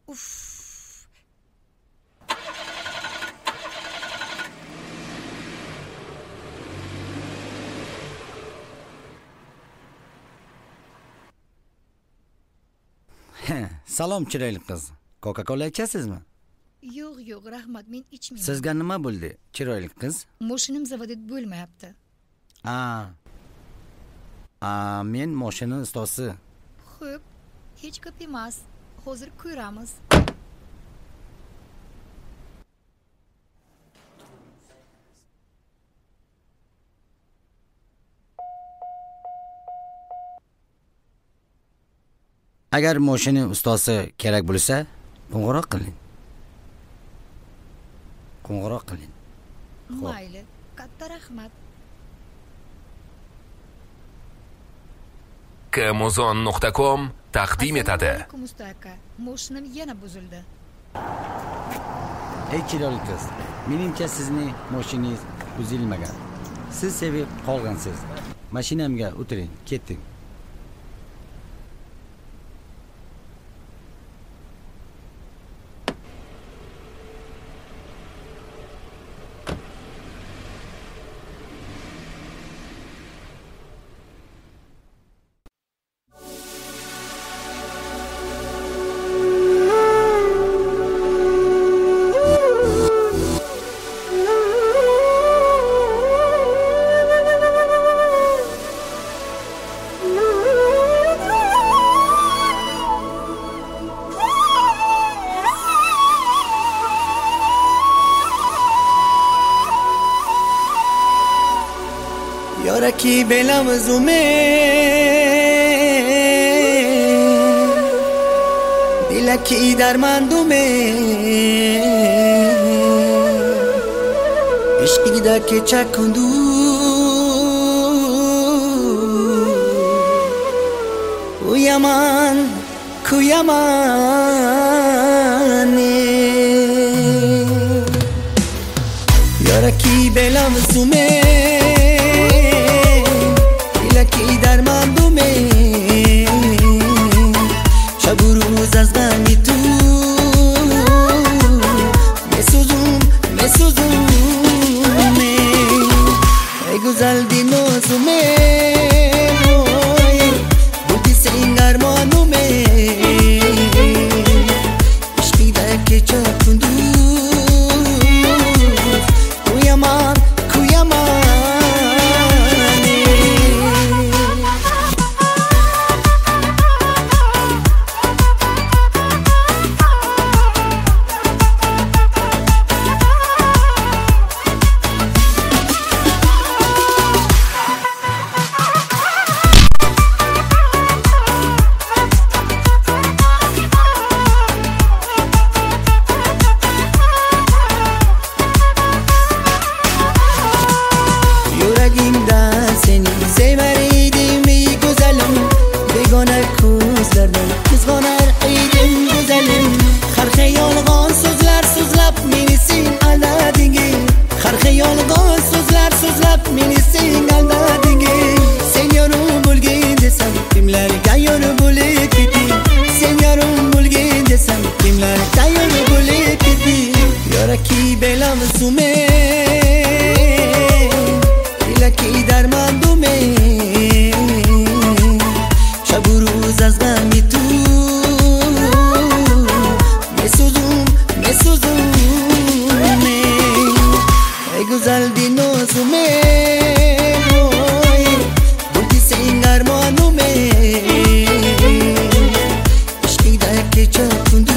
Uf. Salom chiroyli qiz. Coca-Cola ichasizmi? Yo'q, rahmat, men ichmayman. Sizga nima bo'ldi, chiroyli qiz? Mashinam zavodda bo'lmayapti. Men mashina ustosi. Xo'p, hech ko'p emas. Hozir ko'ramiz. Agar mashina ustosi kerak bo'lsa, qo'ng'iroq qiling. Mayli, katta rahmat. Amazon.com taqdim etadi. Assalomu alaykum usta aka. Mashinam yana buzildi. Ey chiroyli qiz, menimcha sizning mashinangiz buzilmagan. Siz sevib qolgansiz. Mashinamga o'tiring, ketdik. یارکی بلم زومه دلکی در من دومه عشقی در که چکندو کویمان یارکی بلم زومه کی در من دومه شب و روز از غمی تو میسوزومه ای گزل دی نوزومه بودی سینگر مانومه عشقی در که چکندو کویمان یارکی بلم زومه دلکی در من دومه شب و روز از غمی تو میسوزومه ای گزل دی نوزومه بودی سینگر مانومه عشقی در که چکندو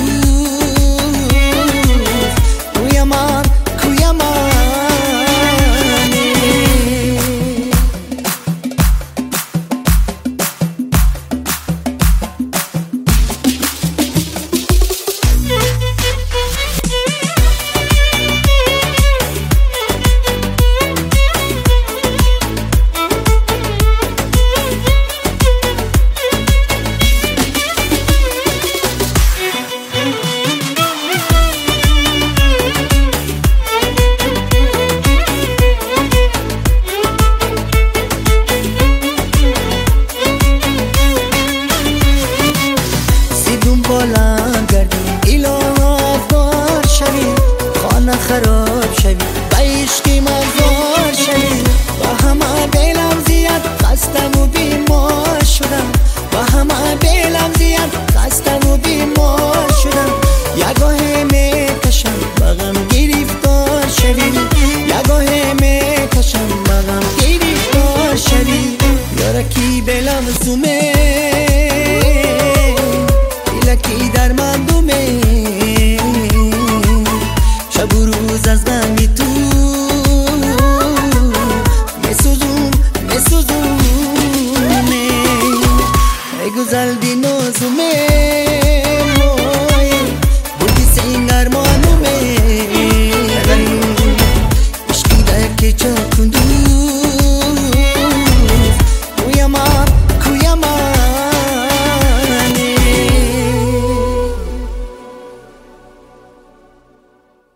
گزل دی نازومه بودی سنگ ارمانومه عشقی ده که چه